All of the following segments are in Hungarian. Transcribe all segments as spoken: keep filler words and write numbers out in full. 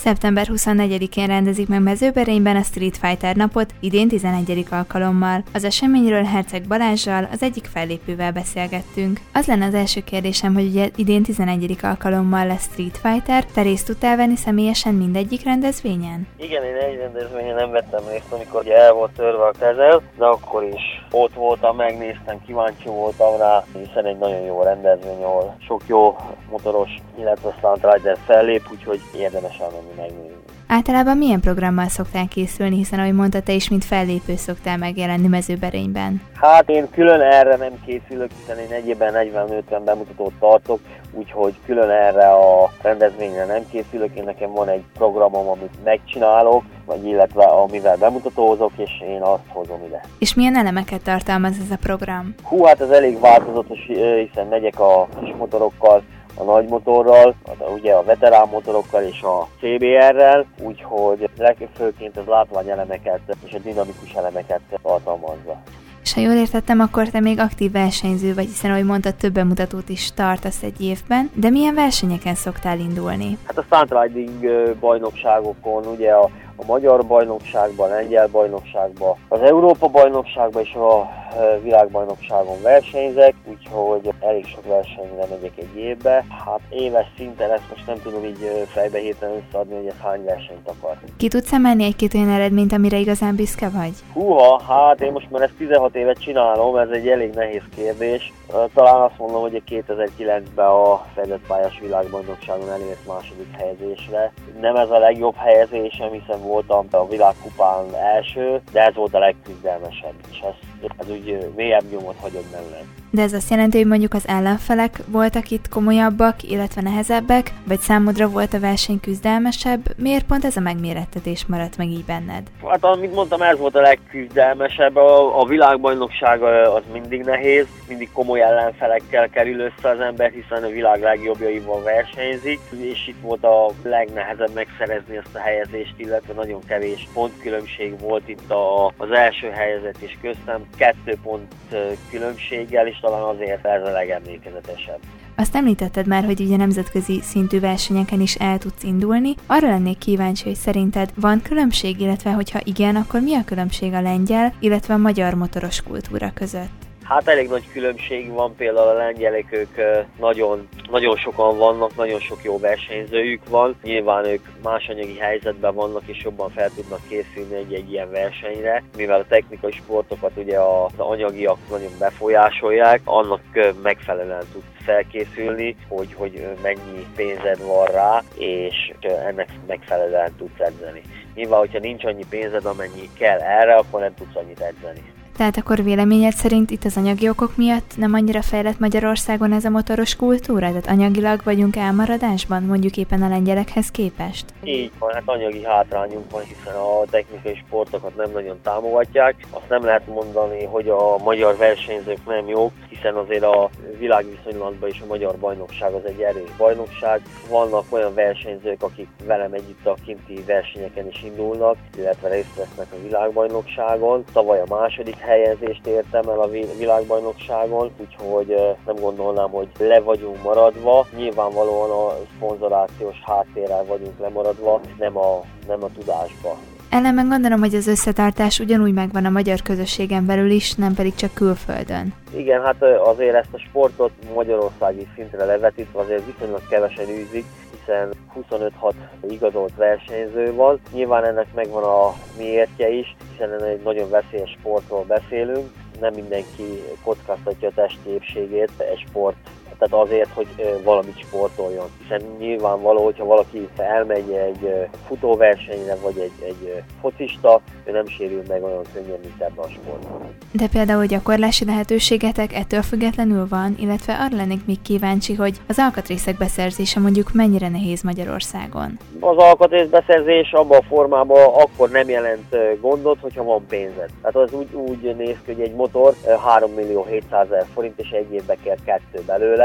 szeptember huszonnegyedikén rendezik meg Mezőberényben a Street Fighter napot, idén tizenegyedik alkalommal. Az eseményről Herceg Balázssal, az egyik fellépővel beszélgettünk. Az lenne az első kérdésem, hogy ugye idén tizenegyedik alkalommal lesz Street Fighter, te részt tudtál venni személyesen mindegyik rendezvényen? Igen, én egy rendezvényen nem vettem részt, amikor ugye el volt törve a kezel, de akkor is ott voltam, megnéztem, kíváncsi voltam rá, hiszen egy nagyon jó rendezvény, ahol sok jó motoros, illetve stunt rider fellép, úgyhogy érdemes elmenni megnézni. Általában milyen programmal szoktál készülni, hiszen ahogy mondta, te is mint fellépő szoktál megjelenni Mezőberényben? Hát én külön erre nem készülök, hiszen én egyében negyven-ötven bemutatót tartok, úgyhogy külön erre a rendezvényre nem készülök. Én nekem van egy programom, amit megcsinálok, vagy illetve amivel bemutatózok, és én azt hozom ide. És milyen elemeket tartalmaz ez a program? Hú, hát ez elég változatos, hiszen megyek a kis motorokkal, a nagy motorral, ugye a veterán motorokkal és a cé bé er-rel, úgyhogy legfőként az látványelemeket és a dinamikus elemeket tartalmazza. És ha jól értettem, akkor te még aktív versenyző vagy, hiszen ahogy mondtad, több bemutatót is tartasz egy évben, de milyen versenyeken szoktál indulni? Hát a stunt riding bajnokságokon, ugye a, a magyar bajnokságban, a lengyel bajnokságban, az Európa bajnokságban és a világbajnokságon versenyzek, úgyhogy elég sok versenyre megyek egy évbe. Hát éves szinten ezt most nem tudom így fejbe hirtelen összeadni, hogy ez hány versenyt akar. Ki tudsz emelni egy-két olyan eredményt, amire igazán büszke vagy? Húha, hát én most már ezt tizenhat évet csinálom, ez egy elég nehéz kérdés. Talán azt mondom, hogy kétezer-kilencben a fedett pályás világbajnokságon elért második helyezésre. Nem ez a legjobb helyezésem, hiszen voltam a világkupán első, de ez volt a legküzdelmesebb, és ez, ez úgy mélyebb nyomot hagyott bennem. De ez azt jelenti, hogy mondjuk az ellenfelek voltak itt komolyabbak, illetve nehezebbek, vagy számodra volt a verseny küzdelmesebb? Miért pont ez a megmérettetés maradt meg így benned? Hát amit mondtam, ez volt a legküzdelmesebb. A, a világbajnokság az mindig nehéz, mindig komoly ellenfelekkel kerül össze az ember, hiszen a világ legjobbjaival versenyzik, és itt volt a legnehezebb megszerezni ezt a helyezést, illetve nagyon kevés pontkülönbség volt itt a, az első helyezett és köztem, kettő pont különbséggel, és talán azért ez a legemlékezetesebb. Azt említetted már, hogy ugye nemzetközi szintű versenyeken is el tudsz indulni. Arra lennék kíváncsi, hogy szerinted van különbség, illetve hogyha igen, akkor mi a különbség a lengyel, illetve a magyar motoros kultúra között? Hát elég nagy különbség van, például a lengyelek, ők nagyon, nagyon sokan vannak, nagyon sok jó versenyzőjük van. Nyilván ők más anyagi helyzetben vannak és jobban fel tudnak készülni egy, egy ilyen versenyre, mivel a technikai sportokat ugye az anyagiak nagyon befolyásolják, annak megfelelően tudsz felkészülni, hogy, hogy mennyi pénzed van rá, és ennek megfelelően tudsz edzeni. Nyilván, hogyha nincs annyi pénzed, amennyi kell erre, akkor nem tudsz annyit edzeni. Tehát akkor véleményed szerint itt az anyagi okok miatt nem annyira fejlett Magyarországon ez a motoros kultúra? Tehát anyagilag vagyunk elmaradásban, mondjuk éppen a lengyelekhez képest? Így van, hát anyagi hátrányunk van, hiszen a technikai sportokat nem nagyon támogatják. Azt nem lehet mondani, hogy a magyar versenyzők nem jók, hiszen azért a világviszonylatban is a magyar bajnokság az egy erős bajnokság. Vannak olyan versenyzők, akik velem együtt a kinti versenyeken is indulnak, illetve részt vesznek a világbajnokságon. Tavaly a második helyezést értem el a világbajnokságon, úgyhogy nem gondolnám, hogy le vagyunk maradva. Nyilvánvalóan a szponzorációs háttérrel vagyunk lemaradva, nem a, nem a tudásba. Ellenben gondolom, hogy az összetartás ugyanúgy megvan a magyar közösségen belül is, nem pedig csak külföldön. Igen, hát azért ezt a sportot magyarországi szintre levetítve azért viszonylag kevesen űzik, hiszen huszonöt-hat igazolt versenyző van. Nyilván ennek megvan a miértje is, hiszen egy nagyon veszélyes sportról beszélünk. Nem mindenki kockáztatja a testi épségét egy sport, tehát azért, hogy valamit sportoljon. Hiszen nyilvánvaló, hogyha valaki elmegy egy futóversenyre, vagy egy, egy focista, ő nem sérül meg olyan könnyen, mint ebben a sportban. De például gyakorlási lehetőségetek ettől függetlenül van, illetve arra lennék még kíváncsi, hogy az alkatrészek beszerzése mondjuk mennyire nehéz Magyarországon? Az alkatrészbeszerzés abban a formában akkor nem jelent gondot, hogyha van pénzed. Tehát az úgy, úgy néz ki, hogy egy motor három millió hétszázezer forint, és egy évbe kér kettő belőle.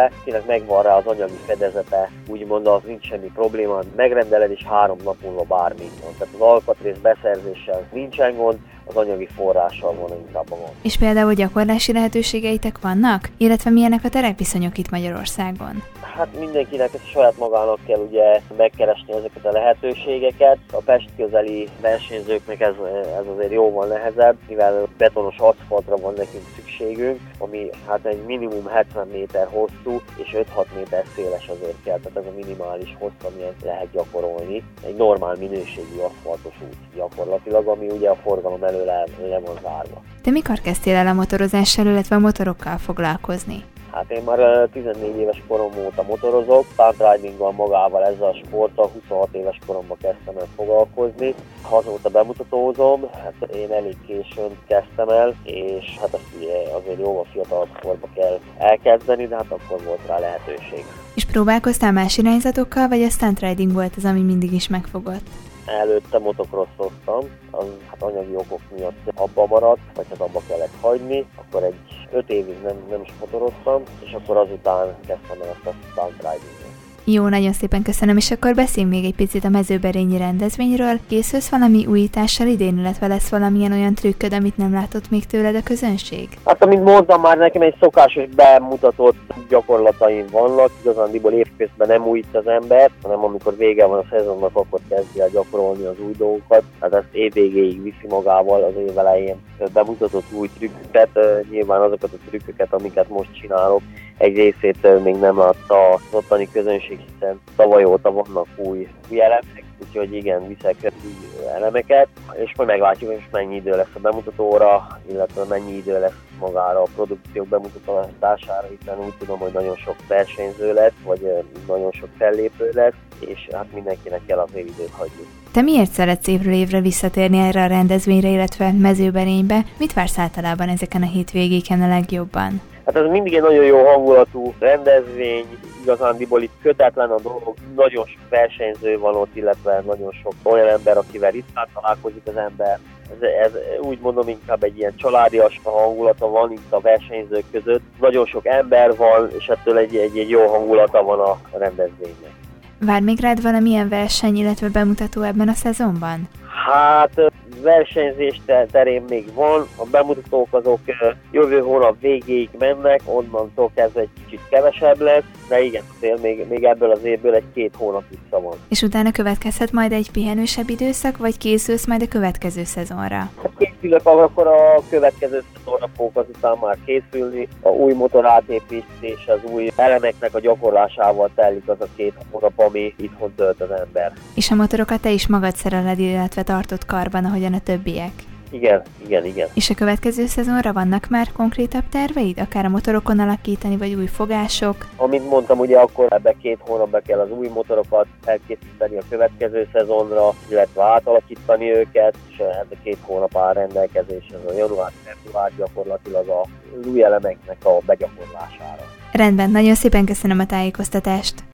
készülve, tényleg megvan rá az anyagi fedezete, úgymond az nincs semmi probléma, megrendeled és három nap múlva bármi van. Tehát az alkatrész beszerzéssel nincsen gond, az anyagi forrással van inkább a gond. És például gyakorlási lehetőségeitek vannak? Illetve milyenek a terepviszonyok itt Magyarországon? Hát mindenkinek ezt saját magának kell ugye megkeresni ezeket a lehetőségeket. A Pest közeli versenyzőknek ez, ez azért jóval nehezebb, mivel betonos aszfaltra van nekünk szükségünk, ami hát egy minimum hetven méter hosszú és öt-hat méter széles azért kell, tehát ez a minimális hossz, amilyen lehet gyakorolni. Egy normál minőségű aszfaltos út gyakorlatilag, ami ugye a forgalom elől le, le van zárva. Te mikor kezdtél el a motorozással, illetve a motorokkal foglalkozni? Hát én már tizennégy éves korom óta motorozok, stuntridinggal magával ezzel a sporttal huszonhat éves koromban kezdtem el foglalkozni. Azóta bemutatózom, hát én elég későn kezdtem el, és hát ezt ugye azért jóval fiatal korba kell elkezdeni, de hát akkor volt rá lehetőség. És próbálkoztál más irányzatokkal, vagy a stuntriding volt az, ami mindig is megfogott? Előtte motocrossoztam, az hát anyagi okok miatt abba maradt, vagy hát abba kellett hagyni, akkor egy öt évig nem, nem is motoroztam, és akkor azután kezdtem el ezt a stuntridingot. Jó, nagyon szépen köszönöm, és akkor beszélj még egy picit a mezőberényi rendezvényről. Készülsz valami újítással idén, illetve lesz valamilyen olyan trükköd, amit nem látott még tőled a közönség? Hát, amint mondtam már, nekem egy szokásos bemutatott gyakorlataim vannak, igazándiból évközben nem újít az ember, hanem amikor vége van a szezonnak, akkor kezdi el gyakorolni az új dolgokat. Hát ezt évvégéig viszi magával az év elején bemutatott új trükköket, nyilván azokat a trükköket, amiket most csinálok, egy részét még nem látta az ottani közönség, hiszen tavaly óta vannak új, új elemek, úgyhogy igen, viszek új elemeket, és majd meglátjuk, hogy mennyi idő lesz a bemutatóra, illetve mennyi idő lesz magára a produkciók bemutatására, hiszen úgy tudom, hogy nagyon sok versenyző lesz, vagy nagyon sok fellépő lesz, és hát mindenkinek kell azért időt hagyni. Te miért szeretsz évről évre visszatérni erre a rendezvényre, illetve mezőberénybe? Mit vársz általában ezeken a hétvégéken a legjobban? Hát ez mindig egy nagyon jó hangulatú rendezvény, igazándiból itt kötetlen a dolog, nagyon sok versenyző van ott, illetve nagyon sok olyan ember, akivel ritkán találkozik az ember. Ez, ez úgy mondom, inkább egy ilyen családias hangulata van itt a versenyzők között. Nagyon sok ember van, és ettől egy, egy, egy jó hangulata van a rendezvénynek. Vár még rád valamilyen verseny, illetve bemutató ebben a szezonban? Hát versenyzés terén még van, a bemutatók azok jövő hónap végéig mennek, onnantól kezdve egy kicsit kevesebb lesz, de igen, azért még, még ebből az évből egy-két hónap vissza van. És utána következhet majd egy pihenősebb időszak, vagy készülsz majd a következő szezonra? Hát készülök, akkor a következő szezonra fogok azután már készülni. A új motor átépítés, az új elemeknek a gyakorlásával telik az a két hónap, ami itthon tölt az ember. És a motorokat te is magad szereled, illetve tartod karban, ahogyan a többiek? Igen, igen, igen. És a következő szezonra vannak már konkrétabb terveid? Akár a motorokon alakítani, vagy új fogások? Amint mondtam, ugye akkor ebbe két hónapba kell az új motorokat elkészíteni a következő szezonra, illetve átalakítani őket, és ez a két hónap áll rendelkezésre, a január-február gyakorlatilag az új elemeknek a begyakorlására. Rendben, nagyon szépen köszönöm a tájékoztatást!